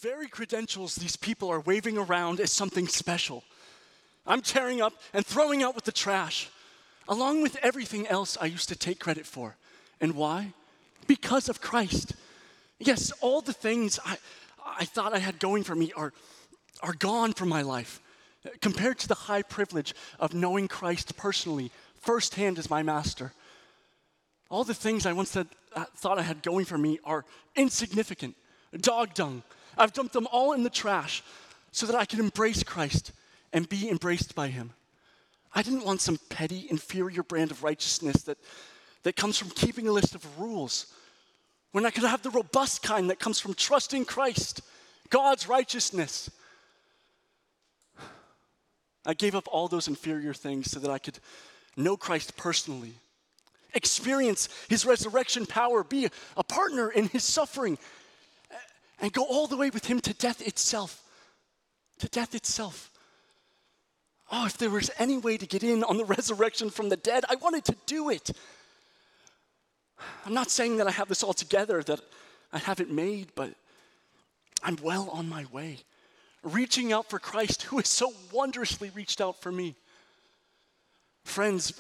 very credentials these people are waving around as something special, I'm tearing up and throwing out with the trash, along with everything else I used to take credit for. And why? Because of Christ. Yes, all the things I thought I had going for me are gone from my life, compared to the high privilege of knowing Christ personally, firsthand as my master. All the things I once thought I had going for me are insignificant, dog dung. I've dumped them all in the trash so that I can embrace Christ and be embraced by him. I didn't want some petty, inferior brand of righteousness that comes from keeping a list of rules, when I could have the robust kind that comes from trusting Christ, God's righteousness. I gave up all those inferior things so that I could know Christ personally, experience his resurrection power, be a partner in his suffering, and go all the way with him to death itself. To death itself. Oh, if there was any way to get in on the resurrection from the dead, I wanted to do it. I'm not saying that I have this all together, that I have it made, but I'm well on my way, reaching out for Christ, who has so wondrously reached out for me. Friends,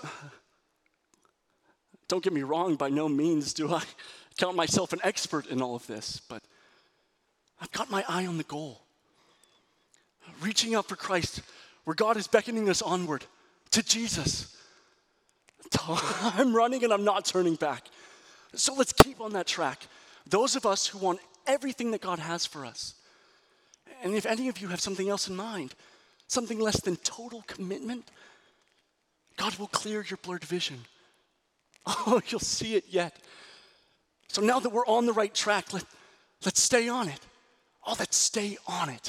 don't get me wrong, by no means do I count myself an expert in all of this, but I've got my eye on the goal. Reaching out for Christ, where God is beckoning us onward to Jesus. I'm running and I'm not turning back. So let's keep on that track. Those of us who want everything that God has for us. And if any of you have something else in mind, something less than total commitment, God will clear your blurred vision. Oh, you'll see it yet. So now that we're on the right track, let's stay on it. Oh, let's stay on it.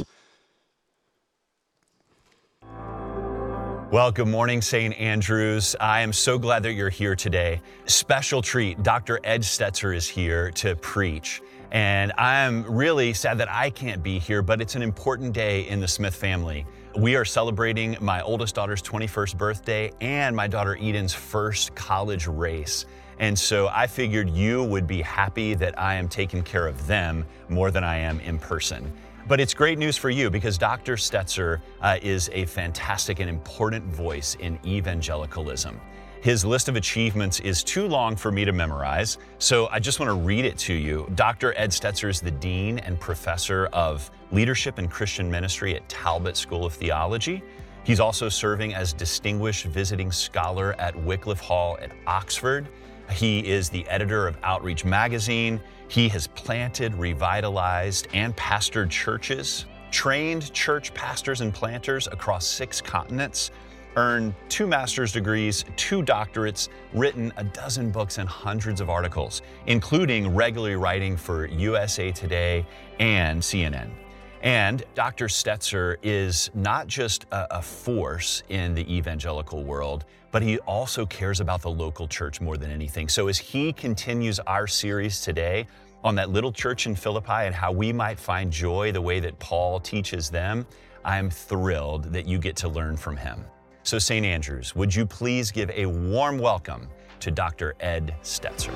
Well, good morning, St. Andrews. I am so glad that you're here today. Special treat, Dr. Ed Stetzer is here to preach. And I'm really sad that I can't be here, but it's an important day in the Smith family. We are celebrating my oldest daughter's 21st birthday and my daughter Eden's first college race. And so I figured you would be happy that I am taking care of them more than I am in person. But it's great news for you because Dr. Stetzer is a fantastic and important voice in evangelicalism. His list of achievements is too long for me to memorize, so I just want to read it to you. Dr. Ed Stetzer is the Dean and Professor of Leadership and Christian Ministry at Talbot School of Theology. He's also serving as Distinguished Visiting Scholar at Wycliffe Hall at Oxford. He is the editor of Outreach Magazine. He has planted, revitalized, and pastored churches, trained church pastors and planters across 6 continents, earned 2 master's degrees, 2 doctorates, written 12 books and hundreds of articles, including regularly writing for USA Today and CNN. And Dr. Stetzer is not just a force in the evangelical world, but he also cares about the local church more than anything. So as he continues our series today on that little church in Philippi and how we might find joy the way that Paul teaches them, I'm thrilled that you get to learn from him. So St. Andrews, would you please give a warm welcome to Dr. Ed Stetzer.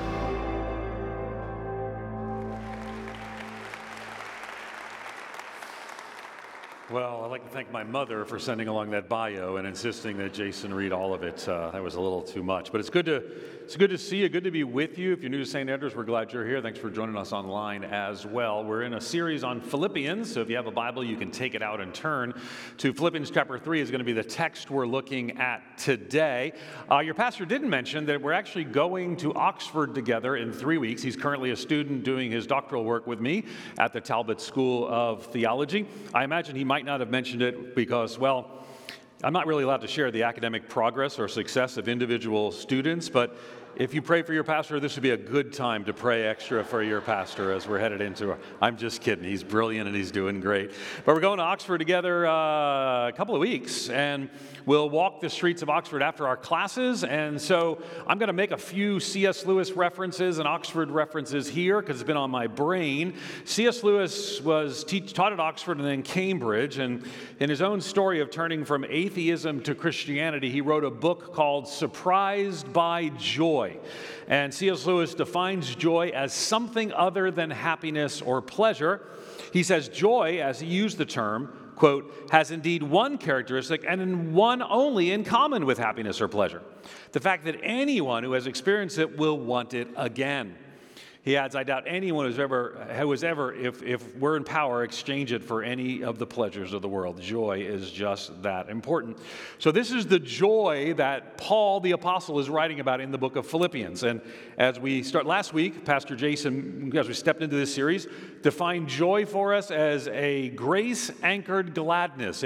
Well, I'd like to thank my mother for sending along that bio and insisting that Jason read all of it. That was a little too much, but it's good to see you, good to be with you. If you're new to St. Andrews, we're glad you're here. Thanks for joining us online as well. We're in a series on Philippians, so if you have a Bible, you can take it out and turn to Philippians chapter 3 is going to be the text we're looking at today. Your pastor didn't mention that we're actually going to Oxford together in 3 weeks. He's currently a student doing his doctoral work with me at the Talbot School of Theology. I imagine he might not have mentioned it because, well, I'm not really allowed to share the academic progress or success of individual students, but if you pray for your pastor, this would be a good time to pray extra for your pastor as we're headed into I'm just kidding. He's brilliant and he's doing great. But we're going to Oxford together a couple of weeks, and we'll walk the streets of Oxford after our classes. And so I'm going to make a few C.S. Lewis references and Oxford references here because it's been on my brain. C.S. Lewis was taught at Oxford and then Cambridge, and in his own story of turning from atheism atheism to Christianity, he wrote a book called Surprised by Joy. And C.S. Lewis defines joy as something other than happiness or pleasure. He says joy, as he used the term, quote, has indeed one characteristic and one only in common with happiness or pleasure: the fact that anyone who has experienced it will want it again. He adds, I doubt anyone who has ever, if we're in power, exchange it for any of the pleasures of the world. Joy is just that important. So this is the joy that Paul the Apostle is writing about in the book of Philippians. And as we start last week, Pastor Jason, as we stepped into this series, defined joy for us as a grace-anchored gladness,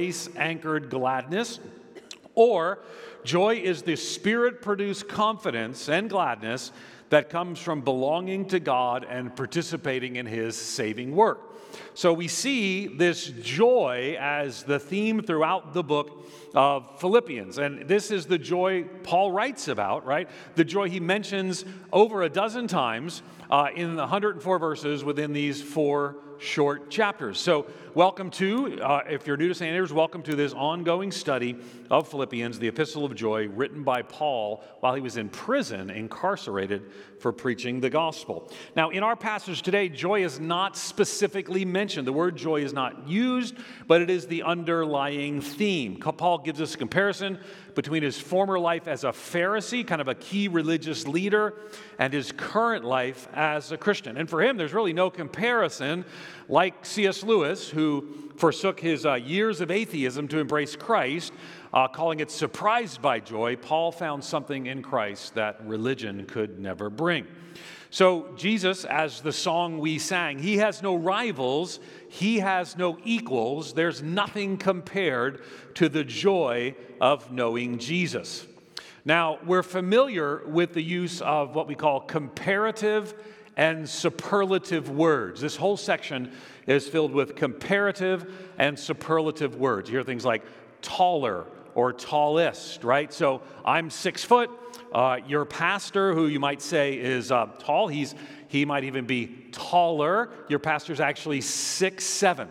or joy is the Spirit-produced confidence and gladness that comes from belonging to God and participating in His saving work. So we see this joy as the theme throughout the book of Philippians. And this is the joy Paul writes about, right? The joy he mentions over a dozen times in the 104 verses within these 4 short chapters. So welcome to, if you're new to St. Andrews, welcome to this ongoing study of Philippians, the Epistle of Joy, written by Paul while he was in prison, incarcerated for preaching the gospel. Now, in our passage today, joy is not specifically mentioned. The word joy is not used, but it is the underlying theme. Paul gives us a comparison between his former life as a Pharisee, kind of a key religious leader, and his current life as a Christian. And for him, there's really no comparison like C.S. Lewis, who forsook his years of atheism to embrace Christ, calling it surprised by joy. Paul found something in Christ that religion could never bring. So Jesus, as the song we sang, he has no rivals, he has no equals. There's nothing compared to the joy of knowing Jesus. Now, we're familiar with the use of what we call comparative and superlative words. This whole section is filled with comparative and superlative words. You hear things like taller or tallest, right? So I'm 6 foot. Your pastor, who you might say is tall, he might even be taller. Your pastor's actually 6'7".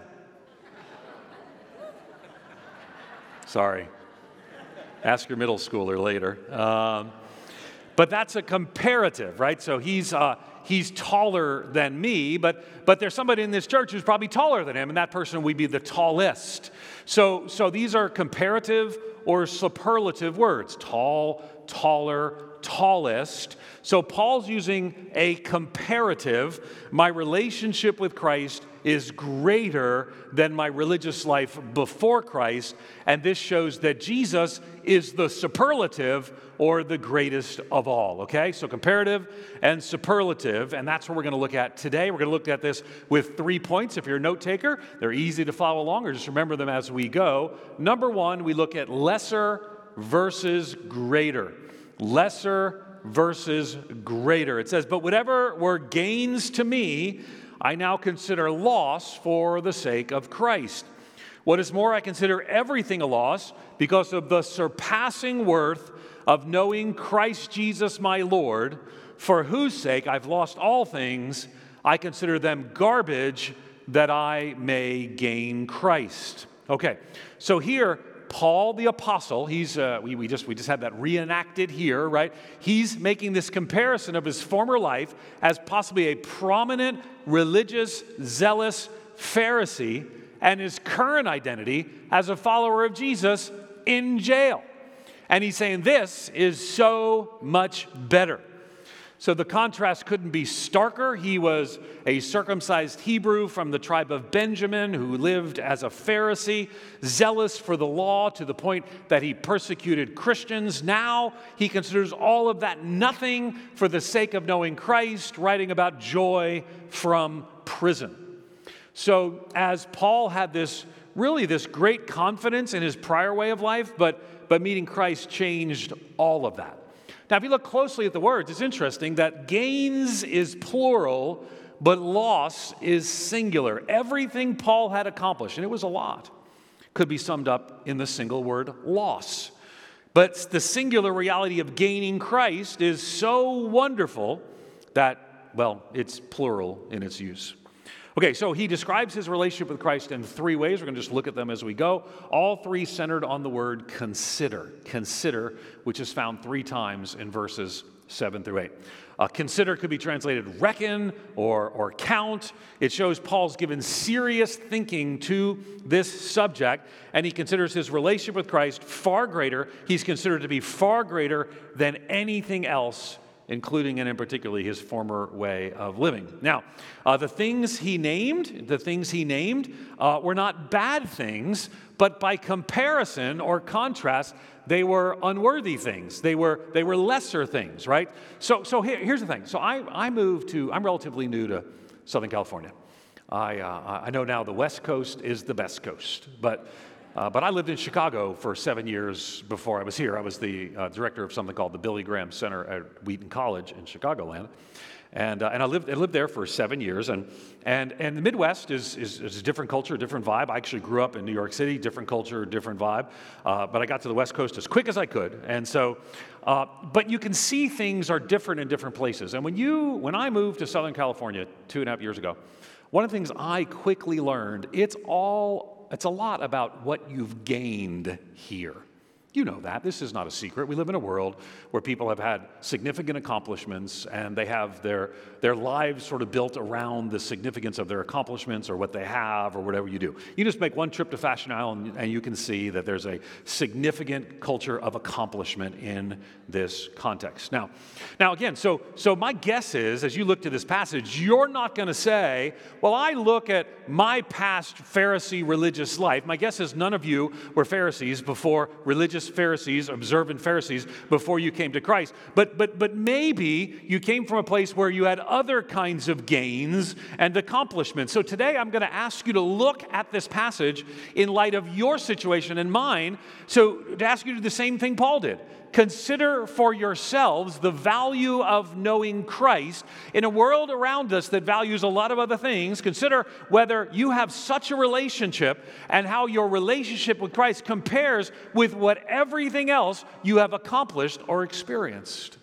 Sorry. Ask your middle schooler later. But that's a comparative, right? So he's taller than me, but there's somebody in this church who's probably taller than him, and that person would be the tallest. So these are comparative or superlative words: tall, taller, tallest. So Paul's using a comparative. My relationship with Christ is greater than my religious life before Christ, and this shows that Jesus is the superlative or the greatest of all, okay? So comparative and superlative, and that's what we're going to look at today. We're going to look at this with 3 points. If you're a note taker, they're easy to follow along, or just remember them as we go. Number 1, we look at lesser versus greater. Lesser versus greater. It says, but whatever were gains to me, I now consider loss for the sake of Christ. What is more, I consider everything a loss because of the surpassing worth of knowing Christ Jesus my Lord, for whose sake I've lost all things. I consider them garbage that I may gain Christ. Okay, so here, Paul the Apostle, we just had that reenacted here, right? He's making this comparison of his former life as possibly a prominent, religious, zealous Pharisee and his current identity as a follower of Jesus in jail. And he's saying this is so much better. So the contrast couldn't be starker. He was a circumcised Hebrew from the tribe of Benjamin who lived as a Pharisee, zealous for the law to the point that he persecuted Christians. Now he considers all of that nothing for the sake of knowing Christ, writing about joy from prison. So as Paul had this great confidence in his prior way of life, but meeting Christ changed all of that. Now, if you look closely at the words, it's interesting that gains is plural, but loss is singular. Everything Paul had accomplished, and it was a lot, could be summed up in the single word loss. But the singular reality of gaining Christ is so wonderful that, well, it's plural in its use. Okay, so he describes his relationship with Christ in three ways. We're going to just look at them as we go. All three centered on the word consider. Consider, which is found 3 times in verses 7 through 8. Consider could be translated reckon or count. It shows Paul's given serious thinking to this subject, and he considers his relationship with Christ far greater. He's considered to be far greater than anything else, including and in particular his former way of living. Now, the things he named were not bad things, but by comparison or contrast, they were unworthy things. They were lesser things, right? So here's the thing. So I'm relatively new to Southern California. I know now the West Coast is the best coast, but I lived in Chicago for 7 years before I was here. I was the director of something called the Billy Graham Center at Wheaton College in Chicagoland. And I lived there for 7 years. And the Midwest is a different culture, different vibe. I actually grew up in New York City, different culture, different vibe. But I got to the West Coast as quick as I could. And so, but you can see things are different in different places. And when I moved to Southern California 2.5 years ago, one of the things I quickly learned, it's a lot about what you've gained here. You know that. This is not a secret. We live in a world where people have had significant accomplishments, and they have their lives sort of built around the significance of their accomplishments or what they have or whatever you do. You just make one trip to Fashion Isle, and you can see that there's a significant culture of accomplishment in this context. Now again, so my guess is, as you look to this passage, you're not going to say, well, I look at my past Pharisee religious life. My guess is none of you were Pharisees before, religious Pharisees, observant Pharisees, before you came to Christ. But maybe you came from a place where you had other kinds of gains and accomplishments. So today I'm going to ask you to look at this passage in light of your situation and mine. So to ask you to do the same thing Paul did. Consider for yourselves the value of knowing Christ in a world around us that values a lot of other things. Consider whether you have such a relationship and how your relationship with Christ compares with what everything else you have accomplished or experienced.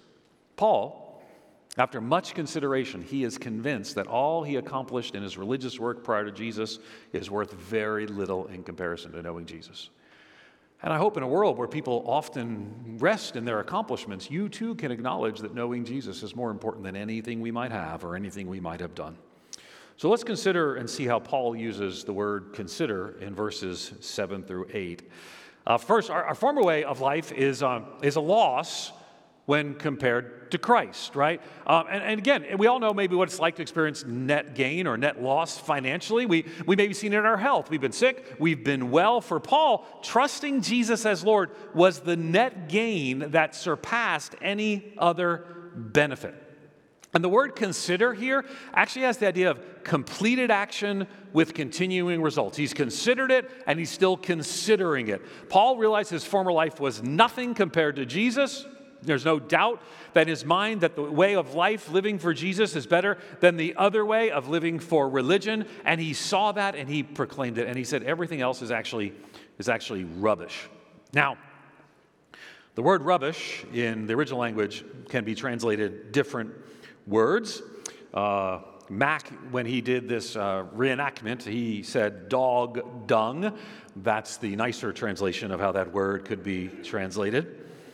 Paul, after much consideration, he is convinced that all he accomplished in his religious work prior to Jesus is worth very little in comparison to knowing Jesus. And I hope in a world where people often rest in their accomplishments, you too can acknowledge that knowing Jesus is more important than anything we might have or anything we might have done. So let's consider and see how Paul uses the word consider in verses 7 through 8. First, our former way of life is a loss when compared to Christ, right? And again, we all know maybe what it's like to experience net gain or net loss financially. We may be seen in our health. We've been sick. We've been well. For Paul, trusting Jesus as Lord was the net gain that surpassed any other benefit. And the word consider here actually has the idea of completed action with continuing results. He's considered it, and he's still considering it. Paul realized his former life was nothing compared to Jesus. There's no doubt that in his mind that the way of life living for Jesus is better than the other way of living for religion. And he saw that and he proclaimed it. And he said everything else is actually rubbish. Now, the word rubbish in the original language can be translated different words. Mack, when he did this reenactment, he said dog dung. That's the nicer translation of how that word could be translated.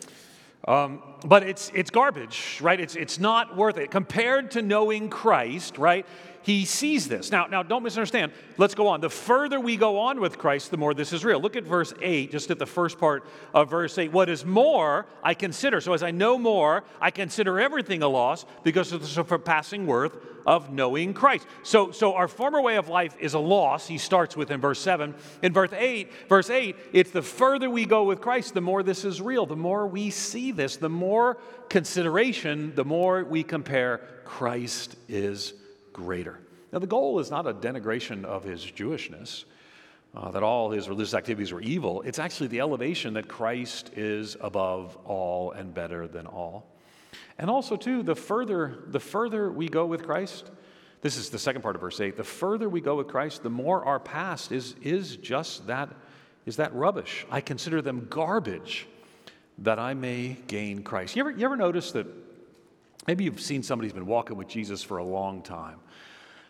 But it's garbage, right? It's not worth it. Compared to knowing Christ, right? He sees this. Now, don't misunderstand. Let's go on. The further we go on with Christ, the more this is real. Look at verse 8, just at the first part of verse 8. What is more, I consider. So as I know more, I consider everything a loss because of the surpassing worth of knowing Christ. So our former way of life is a loss. He starts with in verse 7. In verse 8, it's the further we go with Christ, the more this is real. The more we see this, the more consideration, the more we compare, Christ is greater. Now, the goal is not a denigration of his Jewishness, that all his religious activities were evil. It's actually the elevation that Christ is above all and better than all. And also, too, the further we go with Christ, this is the second part of verse 8, the further we go with Christ, the more our past is just that, is that rubbish. I consider them garbage that I may gain Christ. You ever notice that maybe you've seen somebody who's been walking with Jesus for a long time,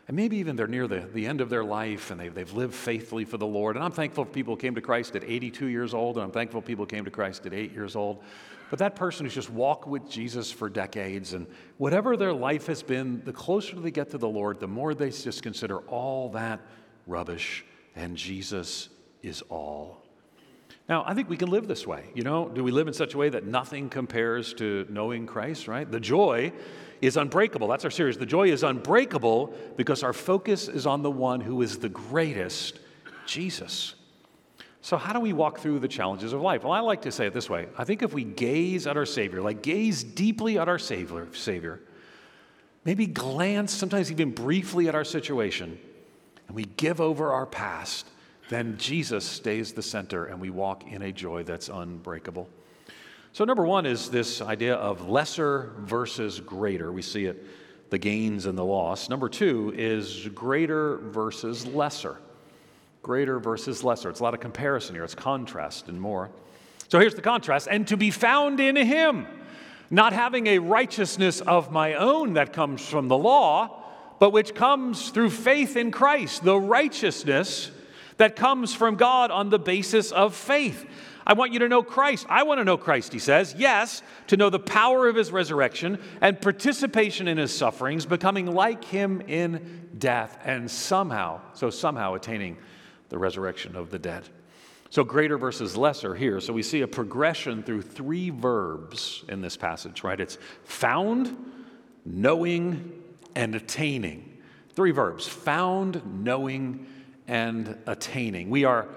And maybe even they're near the end of their life and they've lived faithfully for the Lord. And I'm thankful people who came to Christ at 82 years old, and I'm thankful people who came to Christ at 8 years old. But that person who's just walked with Jesus for decades, and whatever their life has been, the closer they get to the Lord, the more they just consider all that rubbish, and Jesus is all. Now, I think we can live this way. Do we live in such a way that nothing compares to knowing Christ, right? The joy is unbreakable. That's our series. The joy is unbreakable because our focus is on the one who is the greatest, Jesus. So how do we walk through the challenges of life? Well, I like to say it this way. I think if we gaze at our Savior, like gaze deeply at our Savior, maybe glance sometimes even briefly at our situation, and we give over our past, then Jesus stays the center and we walk in a joy that's unbreakable. So number one is this idea of lesser versus greater. We see it, the gains and the loss. Number two is greater versus lesser. Greater versus lesser. It's a lot of comparison here. It's contrast and more. So here's the contrast. And to be found in him, not having a righteousness of my own that comes from the law, but which comes through faith in Christ, the righteousness that comes from God on the basis of faith. I want you to know Christ. I want to know Christ, he says. Yes, to know the power of his resurrection and participation in his sufferings, becoming like him in death, and somehow attaining the resurrection of the dead. So greater versus lesser here. So we see a progression through three verbs in this passage, right? It's found, knowing, and attaining. Three verbs: found, knowing, and attaining. We are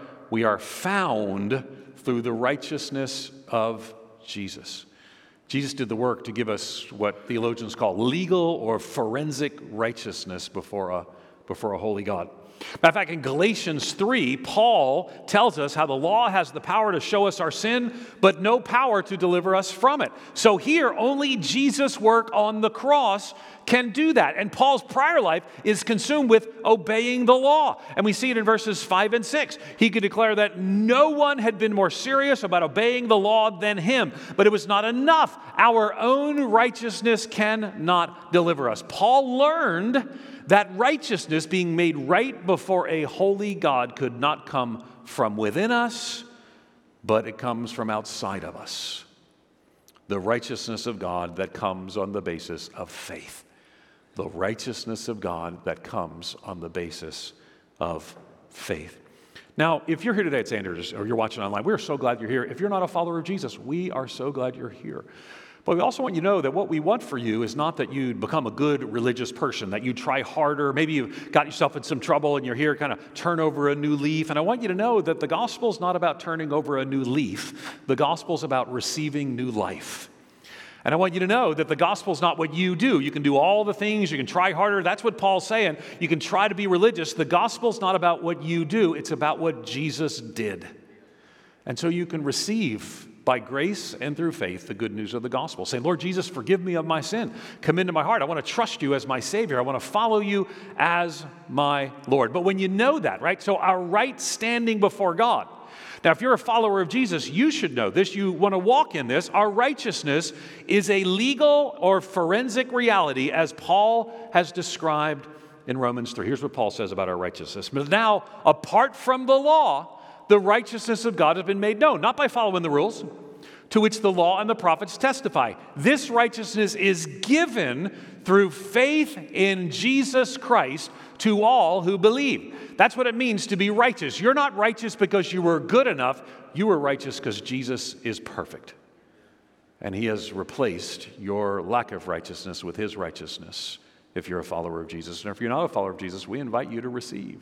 found through the righteousness of Jesus. Jesus did the work to give us what theologians call legal or forensic righteousness before a holy God. Matter of fact, in Galatians 3, Paul tells us how the law has the power to show us our sin, but no power to deliver us from it. So here, only Jesus' work on the cross can do that. And Paul's prior life is consumed with obeying the law. And we see it in verses 5 and 6. He could declare that no one had been more serious about obeying the law than him. But it was not enough. Our own righteousness cannot deliver us. Paul learned that righteousness, being made right before a holy God, could not come from within us, but it comes from outside of us. The righteousness of God that comes on the basis of faith. The righteousness of God that comes on the basis of faith. Now, if you're here today at Sanders or you're watching online, we're so glad you're here. If you're not a follower of Jesus, we are so glad you're here. But we also want you to know that what we want for you is not that you'd become a good religious person, that you try harder. Maybe you've got yourself in some trouble and you're here kind of turn over a new leaf. And I want you to know that the gospel's not about turning over a new leaf. The gospel's about receiving new life. And I want you to know that the gospel's not what you do. You can do all the things, you can try harder. That's what Paul's saying. You can try to be religious. The gospel's not about what you do. It's about what Jesus did. And so you can receive by grace and through faith the good news of the gospel. Saying, Lord Jesus, forgive me of my sin. Come into my heart. I want to trust you as my Savior. I want to follow you as my Lord. But when you know that, right? So our right standing before God. Now, if you're a follower of Jesus, you should know this. You want to walk in this. Our righteousness is a legal or forensic reality, as Paul has described in Romans 3. Here's what Paul says about our righteousness. But now, apart from the law, the righteousness of God has been made known, not by following the rules, to which the law and the prophets testify. This righteousness is given through faith in Jesus Christ to all who believe. That's what it means to be righteous. You're not righteous because you were good enough. You were righteous because Jesus is perfect. And he has replaced your lack of righteousness with his righteousness if you're a follower of Jesus. And if you're not a follower of Jesus, we invite you to receive.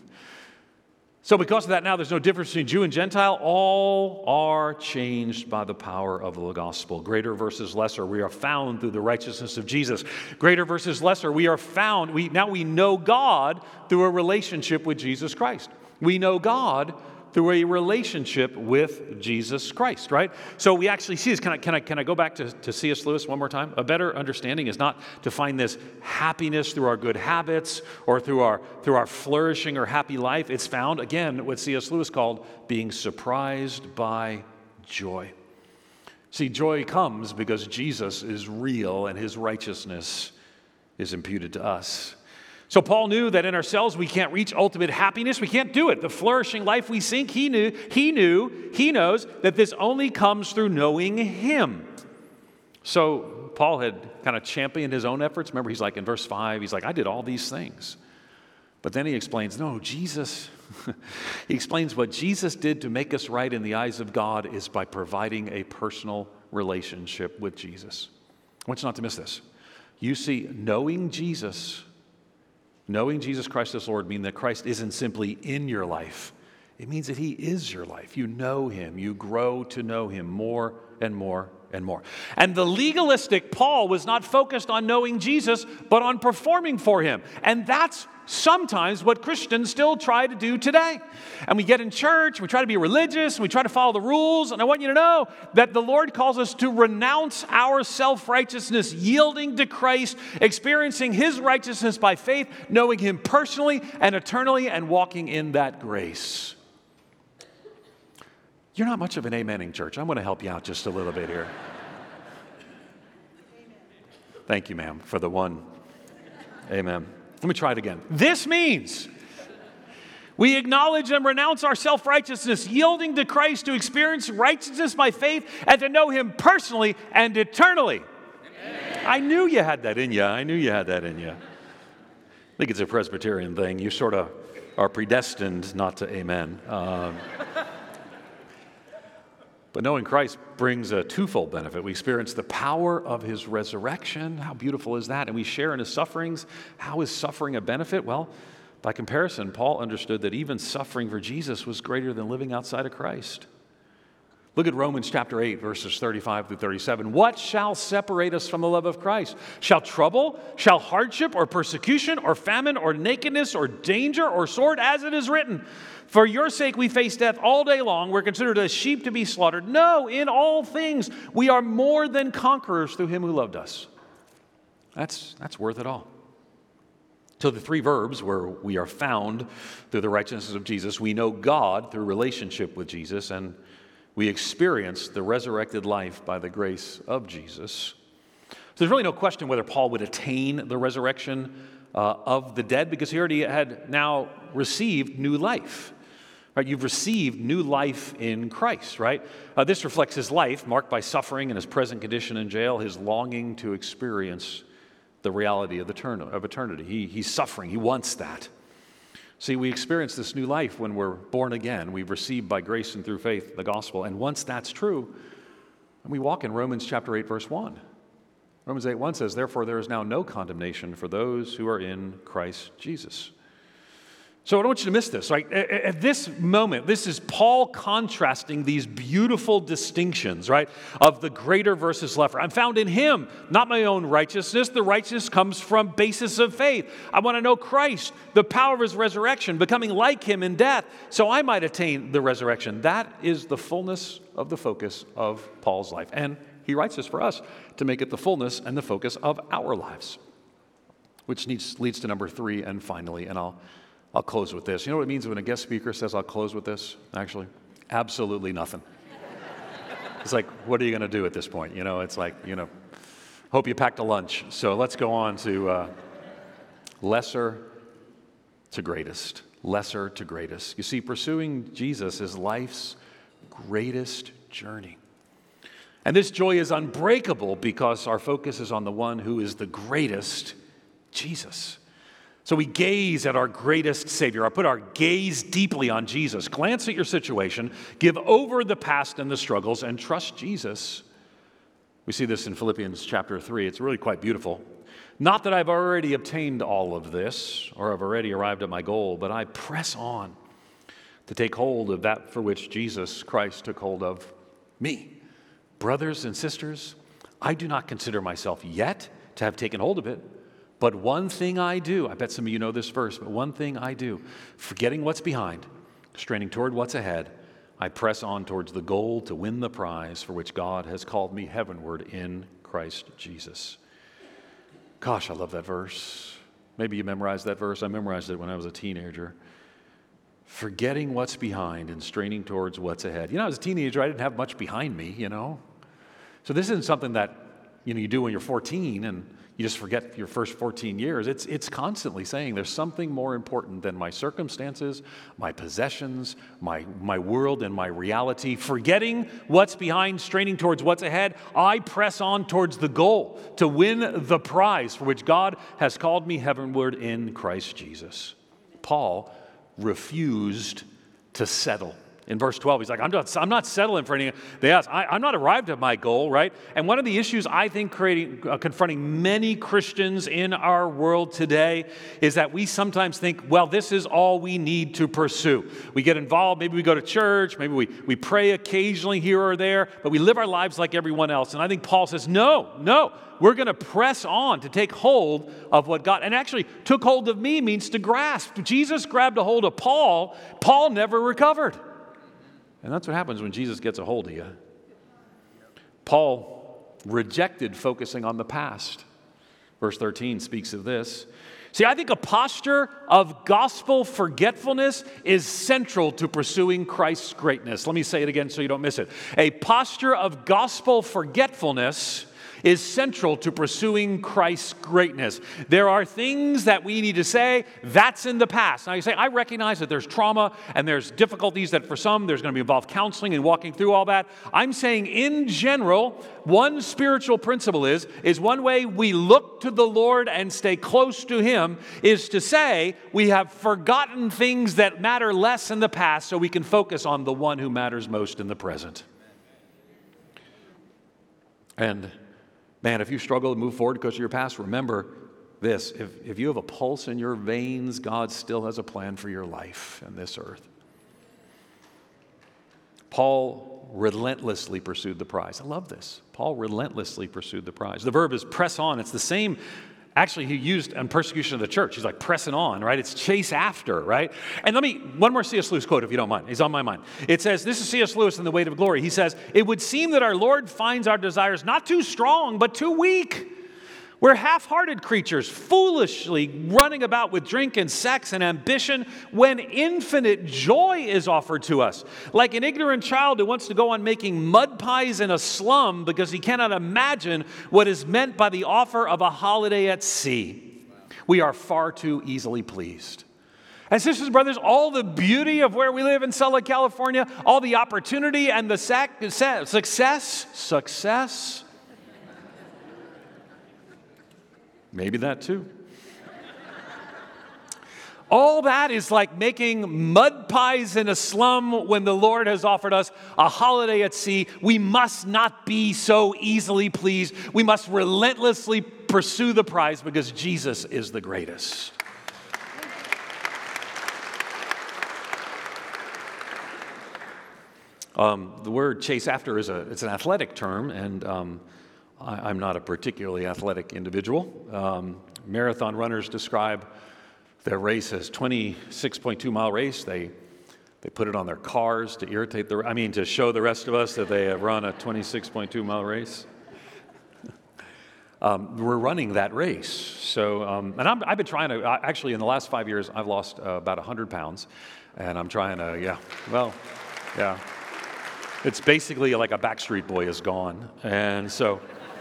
So because of that, now there's no difference between Jew and Gentile. All are changed by the power of the gospel. Greater versus lesser. We are found through the righteousness of Jesus. Greater versus lesser. We are found. Now we know God through a relationship with Jesus Christ. We know God through a relationship with Jesus Christ, right? So we actually see this. Can I go back to C.S. Lewis one more time? A better understanding is not to find this happiness through our good habits or through our flourishing or happy life. It's found, again, what C.S. Lewis called being surprised by joy. See, joy comes because Jesus is real and his righteousness is imputed to us. So Paul knew that in ourselves we can't reach ultimate happiness. We can't do it. The flourishing life we seek, he knows that this only comes through knowing him. So Paul had kind of championed his own efforts. Remember, he's like in verse 5, he's like, I did all these things. But then he explains, no, Jesus, he explains what Jesus did to make us right in the eyes of God is by providing a personal relationship with Jesus. I want you not to miss this. You see, knowing Jesus Christ as Lord means that Christ isn't simply in your life. It means that he is your life. You know him. You grow to know him more and more and more. And the legalistic Paul was not focused on knowing Jesus, but on performing for him. And that's sometimes what Christians still try to do today. And we get in church, we try to be religious, and we try to follow the rules. And I want you to know that the Lord calls us to renounce our self-righteousness, yielding to Christ, experiencing his righteousness by faith, knowing him personally and eternally, and walking in that grace. You're not much of an amening church. I'm going to help you out just a little bit here. Thank you, ma'am, for the one. Amen. Let me try it again. This means we acknowledge and renounce our self-righteousness, yielding to Christ to experience righteousness by faith and to know him personally and eternally. Amen. I knew you had that in you. I think it's a Presbyterian thing. You sort of are predestined not to amen. But knowing Christ brings a twofold benefit. We experience the power of his resurrection. How beautiful is that? And we share in his sufferings. How is suffering a benefit? Well, by comparison, Paul understood that even suffering for Jesus was greater than living outside of Christ. Look at Romans chapter 8, verses 35 through 37. What shall separate us from the love of Christ? Shall trouble, shall hardship, or persecution, or famine, or nakedness, or danger, or sword, as it is written? For your sake we face death all day long. We're considered as sheep to be slaughtered. No, in all things we are more than conquerors through him who loved us. That's worth it all. So the three verbs where we are found through the righteousness of Jesus, we know God through relationship with Jesus, and we experience the resurrected life by the grace of Jesus. So there's really no question whether Paul would attain the resurrection of the dead, because he already had now received new life. Right? You've received new life in Christ, right? This reflects his life, marked by suffering and his present condition in jail, his longing to experience the reality of eternity. He's suffering. He wants that. See, we experience this new life when we're born again. We've received by grace and through faith the gospel. And once that's true, we walk in Romans chapter 8, verse 1. Romans 8:1 says, therefore there is now no condemnation for those who are in Christ Jesus. So I don't want you to miss this, right? At this moment, this is Paul contrasting these beautiful distinctions, right, of the greater versus lesser. I'm found in him, not my own righteousness. The righteousness comes from basis of faith. I want to know Christ, the power of his resurrection, becoming like him in death, so I might attain the resurrection. That is the fullness of the focus of Paul's life. And he writes this for us to make it the fullness and the focus of our lives, which leads to number 3 and finally, and I'll close with this. You know what it means when a guest speaker says, I'll close with this, actually? Absolutely nothing. It's like, what are you going to do at this point? You know, it's like, hope you packed a lunch. So let's go on to lesser to greatest. Lesser to greatest. You see, pursuing Jesus is life's greatest journey. And this joy is unbreakable because our focus is on the one who is the greatest, Jesus. So we gaze at our greatest Savior. I put our gaze deeply on Jesus. Glance at your situation, give over the past and the struggles, and trust Jesus. We see this in Philippians chapter 3. It's really quite beautiful. Not that I've already obtained all of this, or I've already arrived at my goal, but I press on to take hold of that for which Jesus Christ took hold of me. Brothers and sisters, I do not consider myself yet to have taken hold of it. But one thing I do, I bet some of you know this verse, but one thing I do, forgetting what's behind, straining toward what's ahead, I press on towards the goal to win the prize for which God has called me heavenward in Christ Jesus. Gosh, I love that verse. Maybe you memorized that verse. I memorized it when I was a teenager. Forgetting what's behind and straining towards what's ahead. As a teenager, I didn't have much behind me, So this isn't something that, you do when you're 14 and You just forget your first 14 years. It's constantly saying there's something more important than my circumstances, my possessions, my world, and my reality. Forgetting what's behind, straining towards what's ahead, I press on towards the goal to win the prize for which God has called me heavenward in Christ Jesus. Paul refused to settle. In verse 12, he's like, I'm not settling for anything. They ask, I'm not arrived at my goal, right? And one of the issues I think confronting many Christians in our world today is that we sometimes think, well, this is all we need to pursue. We get involved, maybe we go to church, maybe we pray occasionally here or there, but we live our lives like everyone else. And I think Paul says, no, we're going to press on to take hold of what God, and actually took hold of me means to grasp. Jesus grabbed a hold of Paul. Paul never recovered. And that's what happens when Jesus gets a hold of you. Paul rejected focusing on the past. Verse 13 speaks of this. See, I think a posture of gospel forgetfulness is central to pursuing Christ's greatness. Let me say it again so you don't miss it. A posture of gospel forgetfulness is central to pursuing Christ's greatness. There are things that we need to say, that's in the past. Now you say, I recognize that there's trauma and there's difficulties that for some there's going to be involved counseling and walking through all that. I'm saying in general, one spiritual principle is one way we look to the Lord and stay close to Him is to say we have forgotten things that matter less in the past so we can focus on the one who matters most in the present. And man, if you struggle to move forward because of your past, remember this. If you have a pulse in your veins, God still has a plan for your life and this earth. Paul relentlessly pursued the prize. I love this. Paul relentlessly pursued the prize. The verb is press on. It's the same, actually, he used in persecution of the church. He's like pressing on, right? It's chase after, right? And one more C.S. Lewis quote, if you don't mind. It's on my mind. It says, this is C.S. Lewis in The Weight of Glory. He says, it would seem that our Lord finds our desires not too strong, but too weak. We're half-hearted creatures, foolishly running about with drink and sex and ambition when infinite joy is offered to us. Like an ignorant child who wants to go on making mud pies in a slum because he cannot imagine what is meant by the offer of a holiday at sea. We are far too easily pleased. And sisters and brothers, all the beauty of where we live in Southern California, all the opportunity and the success, maybe that too. All that is like making mud pies in a slum when the Lord has offered us a holiday at sea. We must not be so easily pleased. We must relentlessly pursue the prize because Jesus is the greatest. The word chase after it's an athletic term, and I'm not a particularly athletic individual. Marathon runners describe their race as 26.2 mile race. They put it on their cars to to show the rest of us that they have run a 26.2 mile race. We're running that race. So, I've been trying to, actually in the last 5 years, I've lost about 100 pounds. And I'm trying to, yeah. It's basically like a Backstreet Boy is gone. And so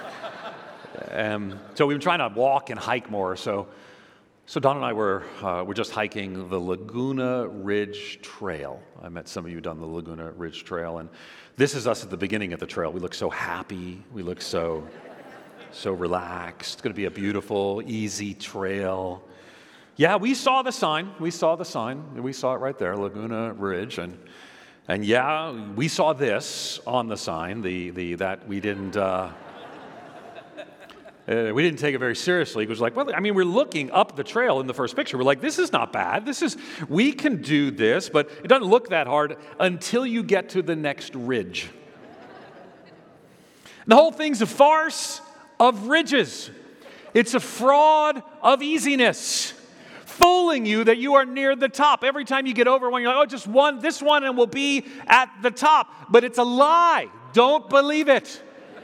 we've been trying to walk and hike more. So Don and I were just hiking the Laguna Ridge Trail. I met some of you done the Laguna Ridge Trail, and this is us at the beginning of the trail. We look so happy. We look so relaxed. It's going to be a beautiful, easy trail. Yeah, we saw the sign. We saw it right there, Laguna Ridge, and yeah, we saw this on the sign. That we didn't. We didn't take it very seriously. It was like, we're looking up the trail in the first picture. We're like, this is not bad. We can do this, but it doesn't look that hard until you get to the next ridge. The whole thing's a farce of ridges. It's a fraud of easiness, fooling you that you are near the top. Every time you get over one, you're like, just this one, and we'll be at the top. But it's a lie. Don't believe it.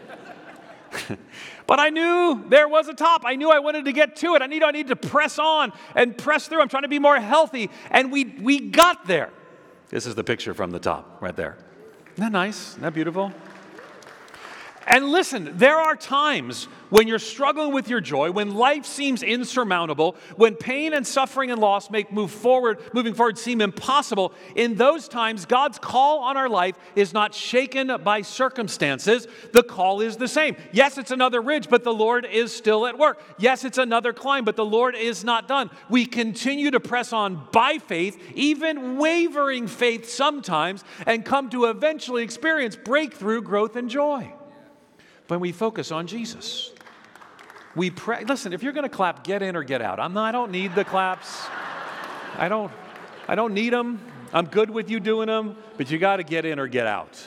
But I knew there was a top. I knew I wanted to get to it. I need to press on and press through. I'm trying to be more healthy. And we got there. This is the picture from the top right there. Isn't that nice? Isn't that beautiful? And listen, there are times when you're struggling with your joy, when life seems insurmountable, when pain and suffering and loss make moving forward seem impossible. In those times, God's call on our life is not shaken by circumstances. The call is the same. Yes, it's another ridge, but the Lord is still at work. Yes, it's another climb, but the Lord is not done. We continue to press on by faith, even wavering faith sometimes, and come to eventually experience breakthrough, growth, and joy. When we focus on Jesus. We pray. Listen, if you're going to clap, get in or get out. I don't need the claps. I don't need them. I'm good with you doing them, but you got to get in or get out.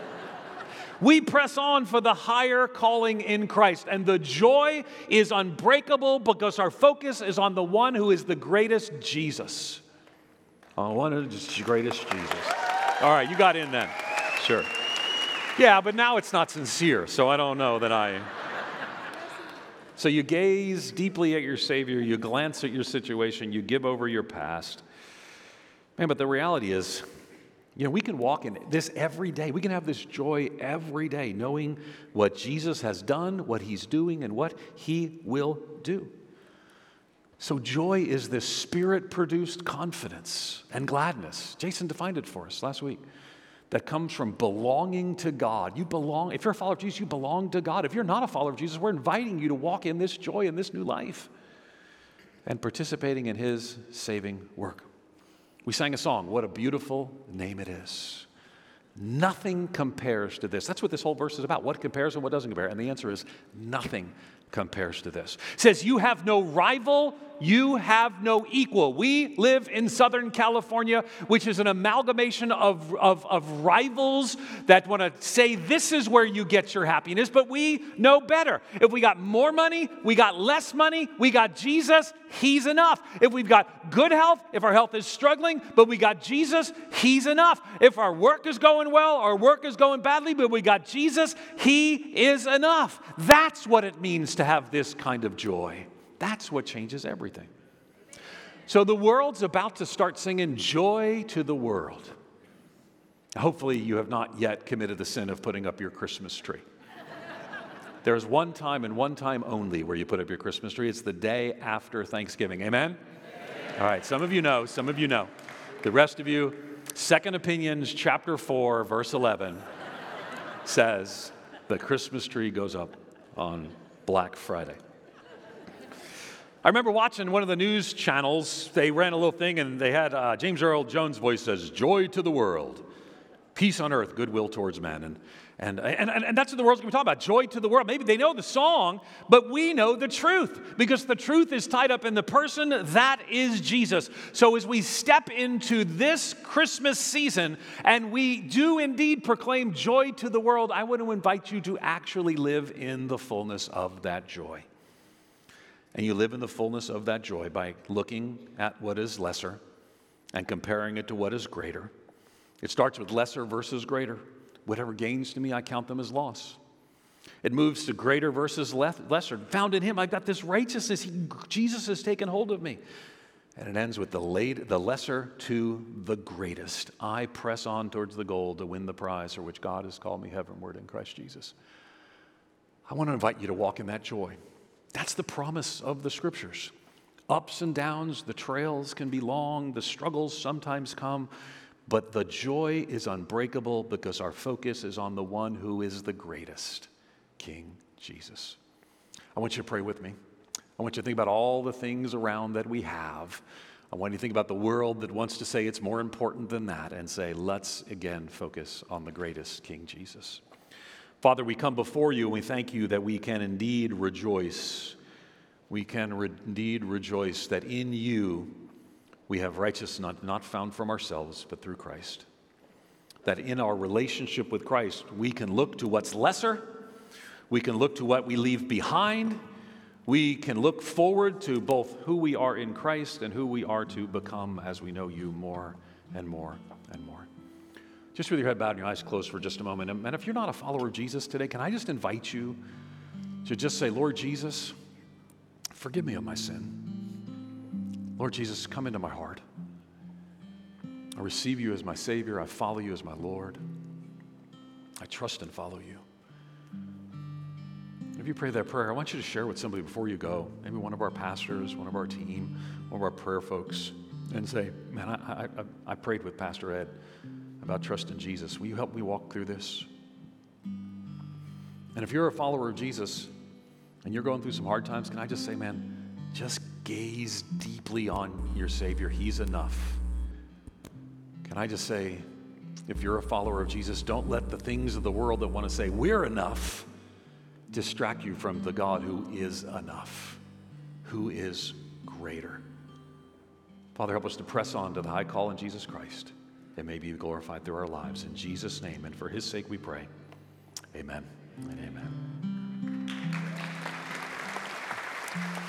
We press on for the higher calling in Christ, and the joy is unbreakable because our focus is on the one who is the greatest, Jesus. On the one who is the greatest, Jesus. All right, you got in then. Sure. Yeah, but now it's not sincere, so I don't know that I... So you gaze deeply at your Savior, you glance at your situation, you give over your past. Man, but the reality is, we can walk in this every day. We can have this joy every day, knowing what Jesus has done, what He's doing, and what He will do. So joy is this Spirit-produced confidence and gladness. Jason defined it for us last week. That comes from belonging to God. You belong, if you're a follower of Jesus, you belong to God. If you're not a follower of Jesus, we're inviting you to walk in this joy, in this new life, and participating in His saving work. We sang a song, what a beautiful name it is. Nothing compares to this. That's what this whole verse is about. What compares and what doesn't compare? And the answer is nothing compares to this. It says, you have no rival, you have no equal. We live in Southern California, which is an amalgamation of rivals that want to say this is where you get your happiness, but we know better. If we got more money, we got less money, we got Jesus, He's enough. If we've got good health, if our health is struggling, but we got Jesus, He's enough. If our work is going well, our work is going badly, but we got Jesus, He is enough. That's what it means to have this kind of joy. That's what changes everything. So the world's about to start singing Joy to the World. Hopefully you have not yet committed the sin of putting up your Christmas tree. There's one time and one time only where you put up your Christmas tree. It's the day after Thanksgiving. Amen? All right, some of you know. The rest of you, 2 Opinions chapter 4, verse 11 says the Christmas tree goes up on Black Friday. I remember watching one of the news channels. They ran a little thing, and they had James Earl Jones' voice says, "Joy to the world, peace on earth, goodwill towards men." And that's what the world's going to be talking about, joy to the world. Maybe they know the song, but we know the truth, because the truth is tied up in the person that is Jesus. So as we step into this Christmas season, and we do indeed proclaim joy to the world, I want to invite you to actually live in the fullness of that joy. And you live in the fullness of that joy by looking at what is lesser and comparing it to what is greater. It starts with lesser versus greater. Whatever gains to me, I count them as loss. It moves to greater versus lesser. Found in Him, I've got this righteousness. Jesus has taken hold of me. And it ends with the lesser to the greatest. I press on towards the goal to win the prize for which God has called me heavenward in Christ Jesus. I want to invite you to walk in that joy. That's the promise of the Scriptures. Ups and downs, the trails can be long, the struggles sometimes come, but the joy is unbreakable because our focus is on the one who is the greatest, King Jesus. I want you to pray with me. I want you to think about all the things around that we have. I want you to think about the world that wants to say it's more important than that and say, let's again focus on the greatest, King Jesus. Father, we come before you and we thank you that we can indeed rejoice. We can indeed rejoice that in you we have righteousness not found from ourselves, but through Christ. That in our relationship with Christ, we can look to what's lesser. We can look to what we leave behind. We can look forward to both who we are in Christ and who we are to become as we know you more and more and more. Just with your head bowed and your eyes closed for just a moment. And if you're not a follower of Jesus today, can I just invite you to just say, Lord Jesus, forgive me of my sin. Lord Jesus, come into my heart. I receive you as my Savior. I follow you as my Lord. I trust and follow you. If you pray that prayer, I want you to share with somebody before you go, maybe one of our pastors, one of our team, one of our prayer folks, and say, man, I prayed with Pastor Ed about trusting Jesus. Will you help me walk through this? And if you're a follower of Jesus and you're going through some hard times, can I just say, man, just gaze deeply on your Savior. He's enough. Can I just say, if you're a follower of Jesus, don't let the things of the world that want to say we're enough distract you from the God who is enough, who is greater. Father, help us to press on to the high call in Jesus Christ. It may be glorified through our lives. In Jesus' name and for his sake we pray. Amen and amen.